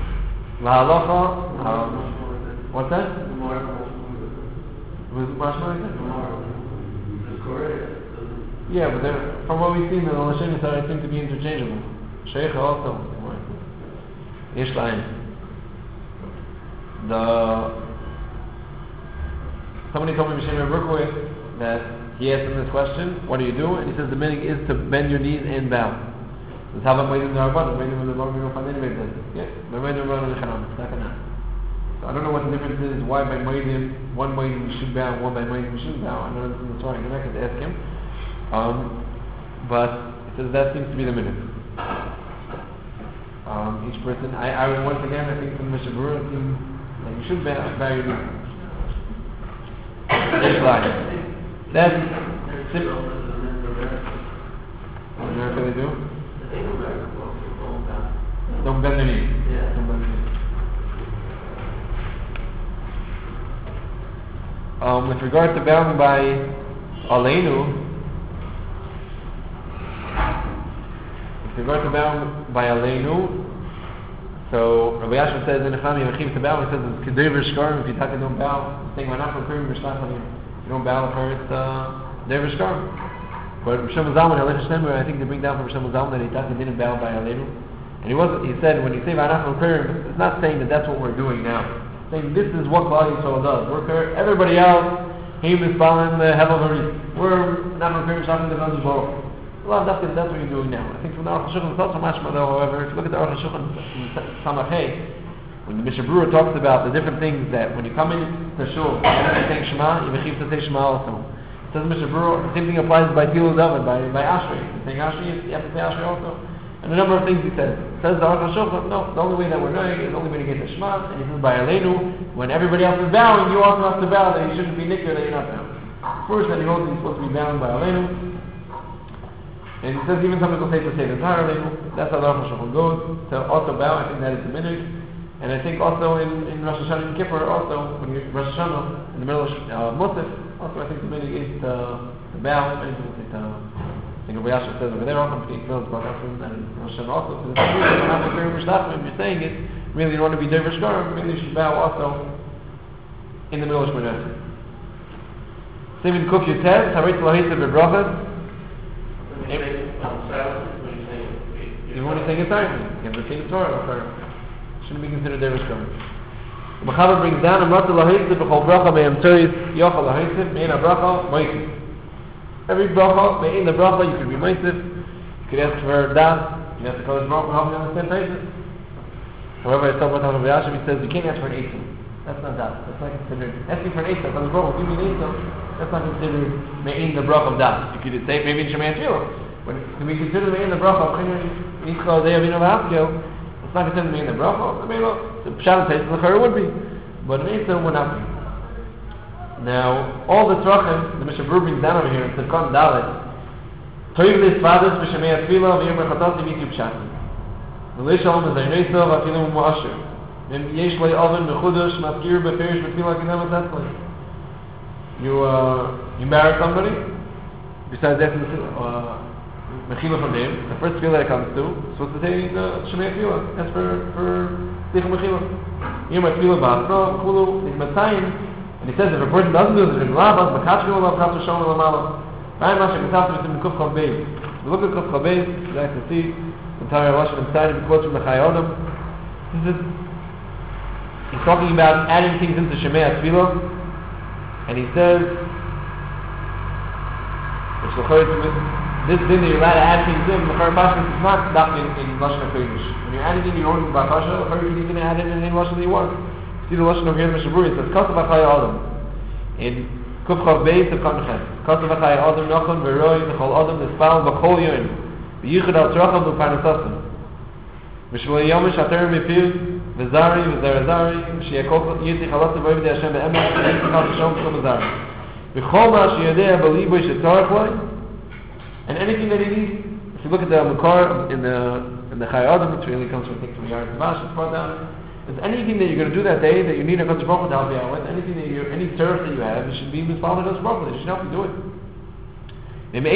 Lahalacha, what's that? Was it Mashmoyis? Yeah, but from what we've seen, the Lashem Yisrael seem to be interchangeable. Sheikha also. Yesh Laim. Somebody told me, Mishem Berkowitz, that he asked him this question, what do you do? And he says the meaning is to bend your knees and bow. That's how I'm waiting there. I'm waiting for the Lord to find anybody does it. Yeah, I'm waiting for the Chanam. It's not gonna. So I don't know what the difference is, why by Moedim, one Moedim you should bow, one by Moedim you shouldn't bow. I know this is the story, I'm going to ask him. But it says that seems to be the minute. Each person, I would once again, I think from Mr. Brewer, it seems like you should bow your knees. It's like, that's simple. What do they do? Don't bend the knees. Yeah. Don't bend the knees. With regard to bowing by Aleinu, so Rabbi Yashin says in the Chami Yachim to bow, he says it's Kedever Shkarim, if you don't bow, the thing not from Purim Mishlachim, you don't bow for it, Kedever Shkarim. But Rishon Zalman, I think they bring down from Rishon Zalman that he didn't bow by Aleinu. And he said, when you say V'anach from Purim, it's not saying that that's what we're doing now. It's saying this is what Klal Yisrael does. Everybody else, Heim Mispalin, Hevel Haris. We're not from Purim Mishlachim, the V'anach Baruch. Well, that's what you're doing now. I think from the Aruch HaShulchan, it's not so much, however, if you look at the Aruch HaShulchan Samachay, when the Mishnah Brewer talks about the different things that when you come in to Shul, you're saying Shema, you mechiv to say Shema also. It says Mishnah Brewer, the same thing applies by Tilu David, by Ashri. You're saying Ashri, you have to say Ashri also. And a number of things he says. Says the Aruch HaShulchan, no, the only way that we're knowing is the only way to get the Shema, and he says by Aleinu, when everybody else is bowing, you also have to bow, that you shouldn't be nikkur, that you're not bowing. First, that he holds he's supposed to be bowing by Aleinu, and he says even some people say the entire Aleinu, that's how the Aruch HaShulchan goes, to also bow, I think that is the minhag. And I think also in Rosh Hashanah and Kippur, also, when you're Rosh Hashanah, in the middle of Musaf, also I think the minhag is to bow, many people say I think Rabbi Yasha says over there, often between Phil's Baruchim and Rosh Hashanah also, because it's really not very Mishnah, you're saying it, really you don't want to be Dover Shkarim, really you should bow also in the middle of Shmoneh Esrei. Same in Kuf Yotev, Harit Lahisa Bebrachas. Even when you're saying it's Arti, you have to say the Torah, shouldn't be considered Dover Shkarim. The Mechaber brings down, Amrata Lahisa B'chol Bracha Me'em Tzoris Yochal Lahisa Me'ena Bracha Moisim. Every bracha, in the bracha, you could be meisiv, you could ask for das, you can ask the Kodesh Baruch Hu help you understand Taisus. However, I saw what Rabbi Yashem, he says, you can't ask for an eitzim. That's not das. That's not considered. Asking for an eitzim, Kodesh Baruch Hu, give me an eitzim, that's not considered me'in the bracha of das. You could say, maybe in Shemay Tefillah. When we consider me'in the bracha of Chinyan, Yitzchak, Dei Avinu V'Haskil, it's not considered me'in the bracha. The Pshat Taisus L'chara would be. But an eitzim would not be. Now, all the tzrachim, the Mishnah Berurah brings down over here, in Tzedkot Dalet, Toiv L'Isvadas B'Shemei Atfila V'Yom Rechatasi V'Yitzu Pshatim. V'Lei Shalom V'Zaynei Sov V'Afilu M'Mu'asher. V'Im Yesh Lei Oven B'Chudosh Maskir B'Perish B'Tfila K'Nem V'Tetzlei. You marry somebody, besides asking Mechila from them, the first tefillah that comes to, is supposed to say the Shemei Atfila. That's for Tichum Mechila. Yom Atfila B'Asro V'Chulu Nizmatayim. And he says if a person doesn't do this, if Lavas, Makachri Olav, Kachri Shalom Olamala. Very much like the Tafsir is in Kuf Chav Beis. If you look at Kuf Chav Beis, you guys can see the entire Lashon inside of the quotes from the Chai Adam. He's talking about adding things into Shemei Atfila, and he says, this thing that you're allowed to add things in, the Chai Pashas is not in Lashon HaKodesh. When you're adding in your own Bakasha, the Chai you can add it in any Lashon that you want. See the Lashon over here in the Mishnah Berurah, it says, Kasav HaChai Adam. In Kuf Chav Beis of Kanechem. Kasav HaChai Adam Nochon V'roi V'chol Adam Nispal V'chol Yoin. V'yichud Al Tzracham V'parnasasim. V'shlo Yomish Ater Mipiv V'zari V'zarazari V'shiyakol Yitzich Halatzah V'oivdei Hashem Be'emes V'yitzich Halatzah V'shom V'zari V'chol Ma Shiyadei B'libo Shetzarach Loi. And anything that he needs, if you look at the Makar in the Chai Adam, which really comes from things from Yared Zvash, it's brought down. If anything that you're going to do that day that you need a Kodesh Baruch Hu to help you out with, anything that any service that you have, it should be Mitzvah Kodesh Baruch Hu. It should help you do it. If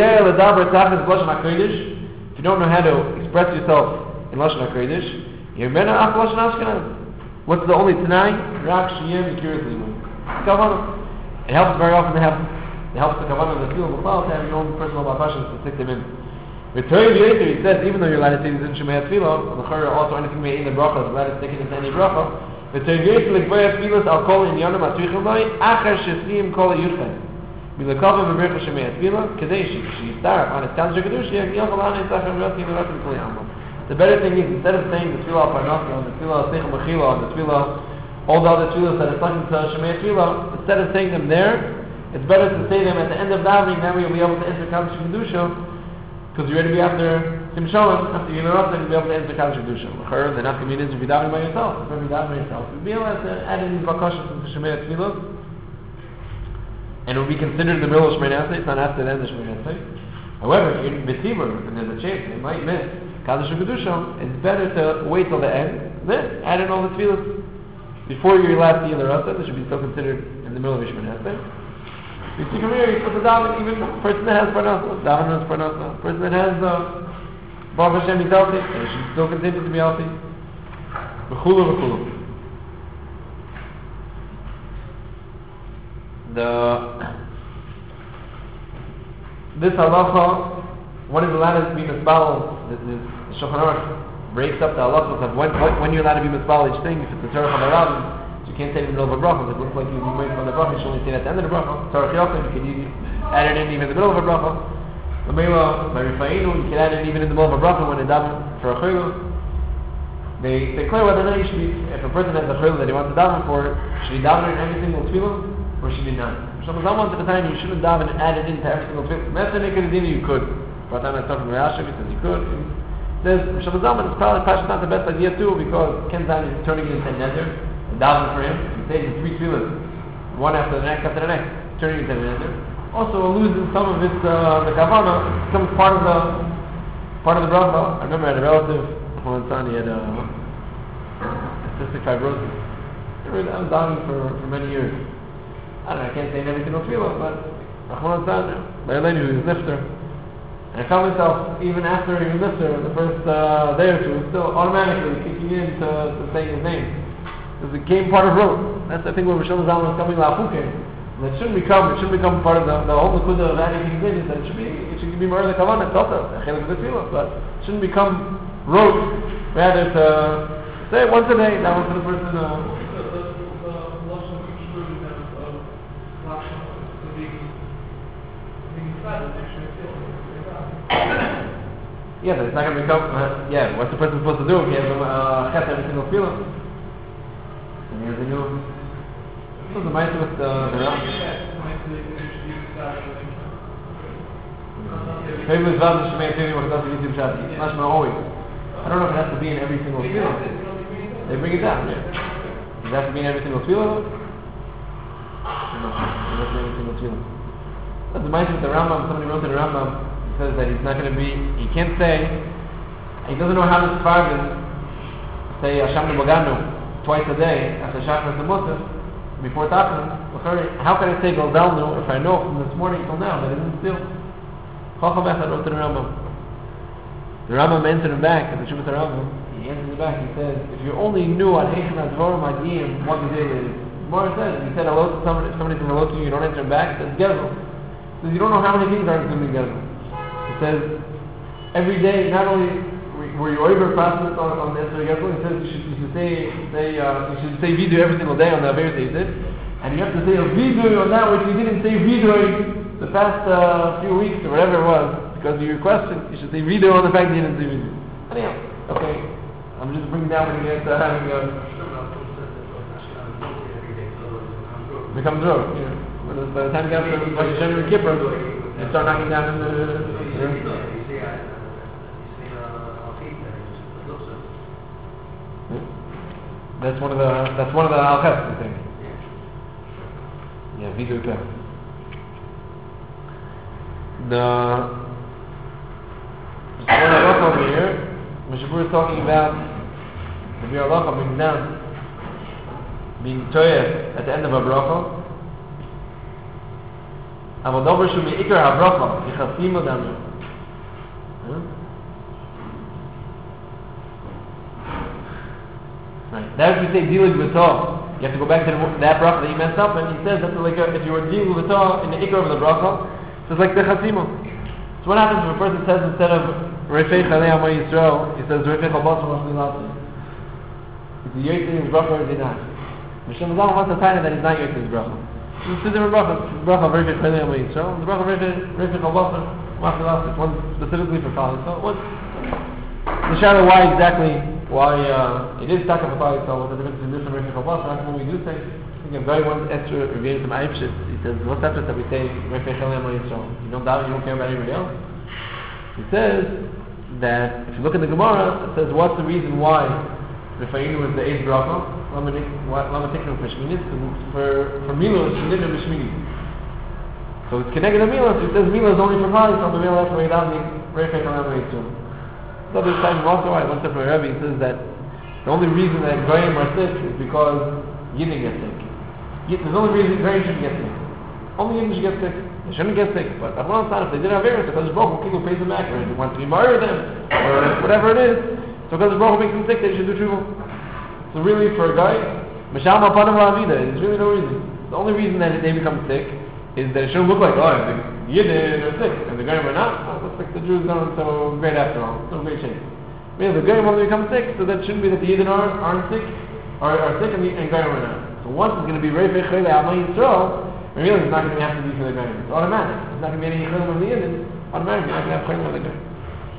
you don't know how to express yourself in Lashon HaKodesh, you're Mena Af Lashon Ashkenaz. What's the only Tanai? Rak Shiyem Yikiris Limu. Kavanah. It helps very often to have, it helps the Kavanah of the field of the to have your own personal Bafashas to stick them in. With Torah V'Yeter, he says, even though you're allowed to say this in Shemei Atfila, the Chara also anything made in the bracha is allowed to stick it into any bracha. With Torah V'Yeter, L'Gvoya Atfilas Al Kol In Yonam Atvichim Lai, Acher Sheslim Kol Yuchad. Milakavim V'Bercha Shemei Atfila, Kadei Shiyistarach on his Kaddish HaKadosh, Yochel Ani Tzachar V'Yotzi V'Yotzi V'Kol Yamam. The better thing is, instead of saying the Tefillah Parnasa, or the Tefillah Seichel Mechila, or the Tefillah, all the other Tefillahs that are stuck into Shemei Atfila, instead of saying them there, it's better to say them at the end of davening, then you'll be able to enter Kaddish HaKadosh, because you're ready to be after Sim Shalom, after you know you'll be able to enter Kaddish HaKadosh. The nafka mean is if you daven by yourself. If you daven by yourself, you'll be able to add in bakashas into Shemei Atfilah, and it will be considered in the middle of Shemei Esrei. It's not after the end of Shemei Esrei. However, if you're in B'tzibur, and there's a chance they might miss Kaddish HaKadosh, it's better to wait till the end, then add in all the tefillahs before your last year Rasa. This should be still considered in the middle of Shemei Esrei. You see from here, you put the daven, even the person that has Parnasa, daven has Parnasa, the person that has Baruch Hashem is healthy, and it should still continue to be healthy. V'chulu v'chulu. This halacha, what is allowed to be misbal, the Shulchan Aruch breaks up the halachas of when you're allowed to be misbal each thing. If it's a Torah Chadarabim, you can't say it in the middle of a bracha. It looks like you'll be waiting for the bracha. You should only say it at the end of the bracha. Torah Chiyotim, you can add it in even in the middle of a bracha. The Meila, by Rifa'inu, you can add it even in the middle of a bracha when they daven for a chayla. They declare whether or not you should be, if a person has a chayla that he wants to daven for, should he daven in every single tefillah, or should he not? So at the time, you shouldn't daven and add it into every single tefillah. Method you could. But I'm not talking about Rashi, because you could. Says Mishal Zalman is probably not the best idea too, because Ken Zan is turning it into a nether and davening for him. He says in 3 tefillas, one after the next, turning it into a nether. Also losing some of its the kavanah, becomes part of the bracha. I remember I had a relative, one son, he had cystic fibrosis. I was davening for many years. I don't know, I can't say in every single tefillah, but one son, Leilani, who was nifter. And I found myself, even after he was nifter, the first day or two, still automatically kicking in to saying his name. Because it became part of rote. That's, I think, what Rosh Hashanah is coming la'afukim. It shouldn't become part of the whole nekuda of adding things in, is that it should be more of the kavanah, tzata, a chelik of the tefillah, but it shouldn't become rote. Rather to say it once a day, that one for the person. Yeah, but it's not going to become. What's the person supposed to do if he has a chet every single tefillah? And he has a new. What's the mindset with the Ram? Maybe with Vav Shemei Tevim Machdas YouTube Shati. Mashma always. I don't know if it has to be in every single tefillah. They bring it down. Yeah. Does it have to be in every single tefillah? No, it has to be in every single tefillah. That's the mindset with the Rambam. Somebody wrote to the Rambam. Says that he's not going to be, he can't say, he doesn't know how to say Hashem Neboganu twice a day after Shachar Samotis before Tachanun. How can I say Goldalnu if I know from this morning till now that it isn't still? Chacham Echad wrote to the Rambam. The Rambam answered him back, and the Shuvah Rambam, he answered him back, he says, if you only knew on Heichem Advorim Agiyim what the day is, Gemara says, if you said hello to somebody, if somebody says hello to you, you don't answer him back, it says Gezel. Because you don't know how many things are including Gezel. It says every day, not only were you over process on the Esther Gezel, it says you should say video every single day on the Averis that you did, and you have to say a video on that which you didn't say video the past few weeks or whatever it was, because of your question. You should say video on the fact that you didn't say video. Anyhow, okay, I'm just bringing down when you get having a becomes road. Yeah. By the time you get to like January Kippur, you start knocking down in the. That's one of the al-Chesed, I think. Yeah, video test. The Halacha over here, Mishapur is talking about the Halacha being down, being toyed at the end of a bracha. Aber dober shu mi ikar ha-bracha, yichasim odam. Right. That if you say dilig v'tah, you have to go back to that bracha that you messed up, and he says that's like if you were dilig v'tah in the ikar of the bracha, so it's like the chasimo. So what happens if a person says instead of Refei Chalei Amo Yisrael, he says Refei Chabot Shalach Lilatzi? Is he yoytzei his bracha or is he not? Mishlam Zalman wants to tell you that he's not yoytzei his bracha. It's two different brachas. The bracha of Refei Chalei Amo Yisrael, and the bracha of Refei Chabot Shalach Lilatzi. One specifically for Klal Yisrael. One the shadow why it is taka for Klal Yisrael. What's the difference between this and Refei Chabot Shalach? What we do say. I think a very one extra revealed some Eipshit. He says, what's after that we say Refei Chalei Amo Yisrael? You don't doubt, you don't care about anybody else. He says that if you look at the Gemara, it says what's the reason why Refeinu is the 8th bracha? Lama Tiknu for Shminis, for Milos, Shnidna B'Shminis. So it's connected to Milos. It says Milos only for Klal Yisrael, but Milos for Yidavni, Refei Chalei Amo Yisrael. So this time also I once from Rabbi, he says that the only reason that Goyim are sick is because Yidden get sick. There's only reason Goyim shouldn't get sick. Only Yidden should get sick. They shouldn't get sick, but if they did have virus, because the Baruch Hu pays them back, or he wants to be married with them, or whatever it is, so because the Baruch Hu makes them sick, they should do tshuva. So really, for a guy, Mashal Mapanim La'avida, there's really no reason. The only reason that they become sick is that it shouldn't look like, oh, the Yidden are sick, and the Goyim are not. Oh, looks like the Jews aren't so great after all. No great shape. Yeah, the Goyim only become sick, so that shouldn't be that the Yidden aren't sick, are sick, and Goyim are not. So once it's going to be Refei Chalei Amo Yisrael, really, it's not going to have to be for the Goyim. It's automatic. It's not going to be any Chilim of the Yidden. Automatically, you're not going to have Chilim of the Goyim.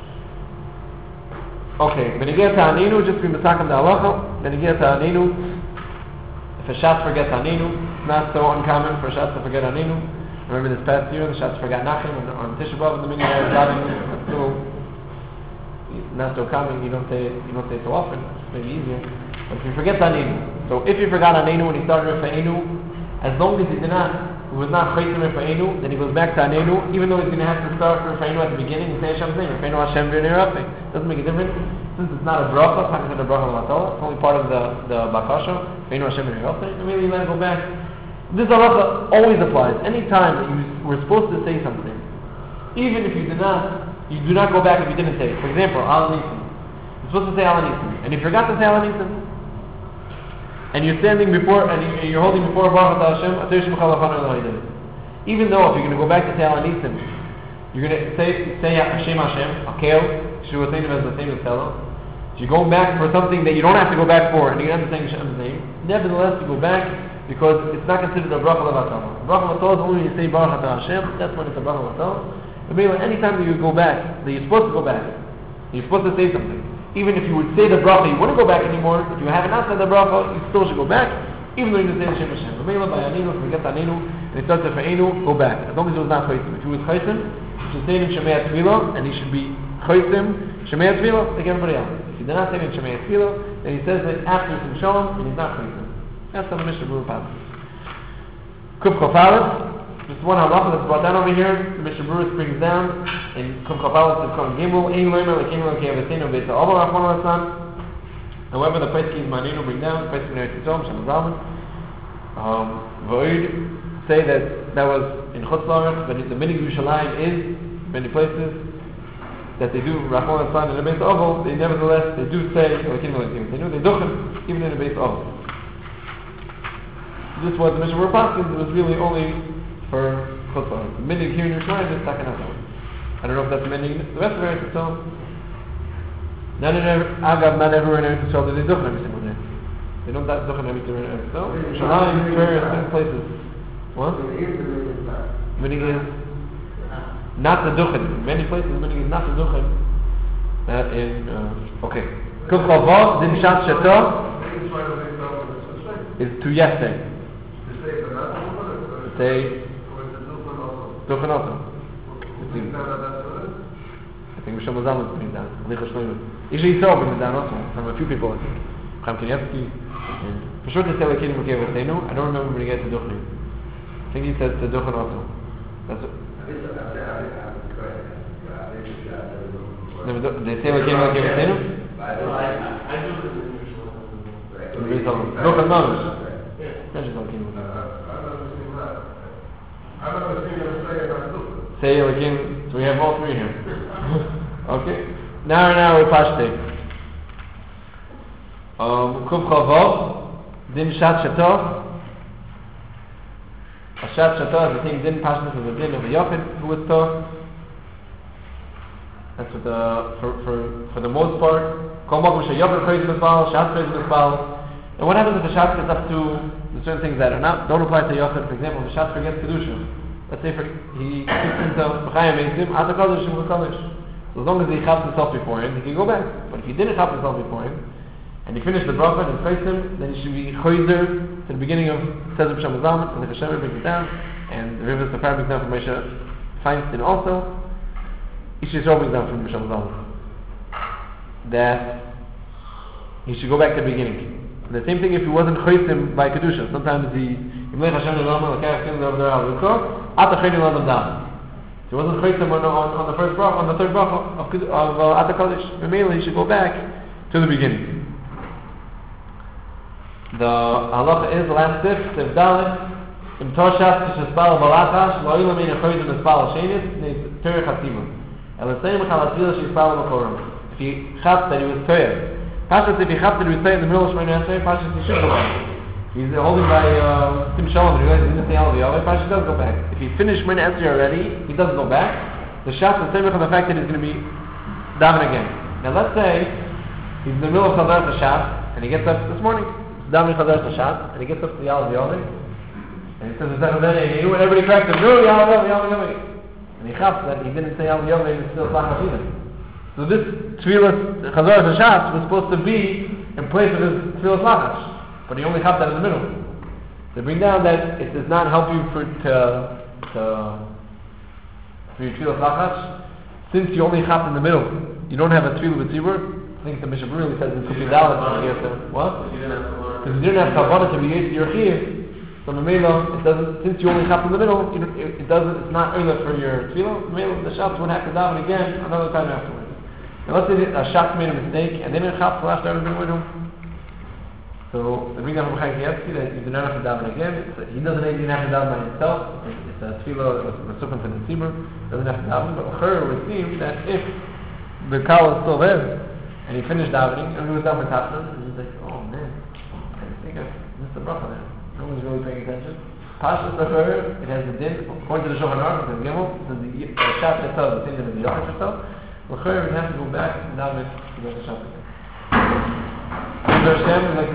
Okay, Benigeh Ta'aninu, just be Mesakam the Halacha. Benigeh Ta'aninu, if a Shatz forgets Aninu, it's not so uncommon for a Shatz to forget Aninu. Remember this past year, the Shatz forgot Nachem on Tisha B'Av, and the Minyan was not so common, you don't say it so often, it's maybe easier. But if you forget Anenu, so if you forgot Anenu when he started with Anenu, as long as he was not chaytim with Anenu, then he goes back to Anenu, even though he's going to have to start with Anenu at the beginning and say Hashem's name, Rafeinu Hashem v'nei Rafei. Doesn't make a difference. Since it's not a bracha, it's not considered a bracha l'matala, it's only part of the bakasha, Rafeinu Hashem v'nei Rafei, and maybe you let it go back. This halacha always applies. Any time that you were supposed to say something, even if you do not go back if you didn't say it. For example, Al Nisim. You're supposed to say Al Nisim, and you forgot to say Al Nisim. And you're standing before, and you're holding before Baruch Hashem, even though if you're going to go back to say Al Nisim, you're going to say Hashem Hashem, Akel, Shuvateinu as the same as Telo. So you're going back for something that you don't have to go back for, and you're going to have to say Hashem's name. Nevertheless, you go back because it's not considered a bracha levatala. Bracha levatala is only when you say Baruch Hashem, that's when it's a bracha levatala. But anytime that you go back, that you're supposed to go back, you're supposed to say something. Even if you would say the bracha, you wouldn't go back anymore. If you haven't said the bracha, you still should go back, even though you didn't say Hashem Hashem. By Anenu, if you forget Anenu, and it starts with Anenu, go back. As long as it was not chaytim. If he was chaytim, you should say in Shemei Tefillah, and he should be chaytim Shemei Tefillah like everybody else. If he did not say in Shemei Tefillah, then he says that after Sim Shalom, and he's not chaytim. That's how the Mishnah Berurah passes. Kuf Kofalet. Just one halacha that's brought down over here. The Mishnah Berurah brings down in Kuf Kofalet to come Gimel. Ein loimer lekimel ke'avatenu beisa Omer Rachmana Litzlan. However, the Pesach Maninu bring down the Pesach Eretz Yisrael Shem Zalman. Void say that was in Chutz La'aretz, but the Minig Yerushalayim is many places that they do Rachmana Litzlan in the Beis Oval. They nevertheless they do say lekimel ke'avatenu. They duchen even in the Beis Oval. This was the Mishnah Berurah passes. It was really only for Chutz La'aretz. The minig here in Yerushalayim is Takanat. I don't know if that's the minig. The rest of Eretz Yisrael, not everywhere in Eretz Yisrael do they duchen every single day. They don't duchen every single day in Eretz Yisrael. Yerushalayim is various different places. What? The minig is not the duchen. In many places, the minig is not the duchen. That in okay. Kuf Lavot Din Shat Shato is to yesterday. Say duchen also. I think Mishal Mazal is bringing down. Usually Yisrael brings down also. From a few people, I think. Chaim Kanievsky. For sure to say Lekinim Ke'avatenu. I don't remember when he gets to duchening. I think he says to duchen also. That's what. They say Lekinim Ke'avatenu? Duchen Mamish. Say Elokim, so we have all three here. Okay. Now we're Pashte. Kuf Chavov, Din Shat Shato. A Shat Shato is the same Din Pashte as the Din of a Yochid who was Toh. That's what for the most part. Kol Mokum Sheyokid Choyz Mitzvah, Shat Choyz Mitzvah. And what happens if the Shat gets up to the certain things that don't apply to Yochid? For example, if the Shat forgets Kedusha. Let's say he keeps himself B'chayim Eisim, Ata Kodesh Shim Kodesh. So as long as he chaps himself beforehand, he can go back. But if he didn't chap himself beforehand, and he finished the bracha and faced him, then he should be choizer to the beginning of Tzedek B'Shem Zalman, and the Hashem brings it down, and the Rivers Safar brings down from Moshe Feinstein also. Ish Yisrael brings down from B'Shem Zalman that he should go back to the beginning. And the same thing if he wasn't choizer by Kedusha. Sometimes he Yimlech Hashem Zalman L'kayach Kim L'Avdar Al-Yukor Ata Chayni L'Adam Dam. He wasn't chaytim on the first bracha, on the third bracha of Ata Kodesh. Memela, he should go back to the beginning. The halacha is the last Sif Dalet. Im Toshas Kishespal Balachash Lo Ilam Ein Choyzim Espal Shenis Nei Terech Hatzivim. Elasayim Chalatzilah Shespal Makorim. If he chapped that he was Toyer. Pashas if he chapped that he was Toyer in the middle of Shemini Esrei, Pashas he should go back. He's holding by Sim Shalom and he realizes he didn't say Al V'Yaveh, Pashas does go back. If he finished Shemini Esrei already, he doesn't go back. The Shat is the same on the fact that he's going to be daven again. Now let's say he's in the middle of Chazar Tashat and he gets up this morning. He's davening Chazar Tashat and he gets up to the Al V'Yaveh and he says, and everybody corrects him, no, Al V'Yaveh. And he chaps that he didn't say Al V'Yaveh and it's still Tzlach Hashidah. So this Tfilas Chazar Tashat was supposed to be in place of his Tfilas Lachash, but he only chapped that in the middle. They bring down that it does not help you for your Tfilas Lachash, since you only chapped in the middle. you don't have a tefillah with tzibur, I think the Mishnah really says it could be valid. What? Because you didn't have kavanah to be used to your chiyuv, so Mamela, it doesn't. Since you only chap in the middle, it doesn't. It's not early for your tefillah. Mamela, the shops would have to daven again another time afterwards. And let's say a shop made a mistake and they didn't chap the last time been with him. So the bring down from Chaim Kanievsky that you do not have to daven again. He doesn't even have to daven by himself. It's a tefillah, it's a sukkah for the tzibur. Doesn't have to daven. But Chur would seem that if the cow is still there and he finished davening and he was done with Tafnan, and he's like, oh man, I think I missed the bracha there. No one's really paying attention. Pashas Chur, it has the din, according to the Shulchan Aruch, it says Gimel, it says the shop itself, the same thing as the yard itself. Chur would have to go back and daven to the shop again.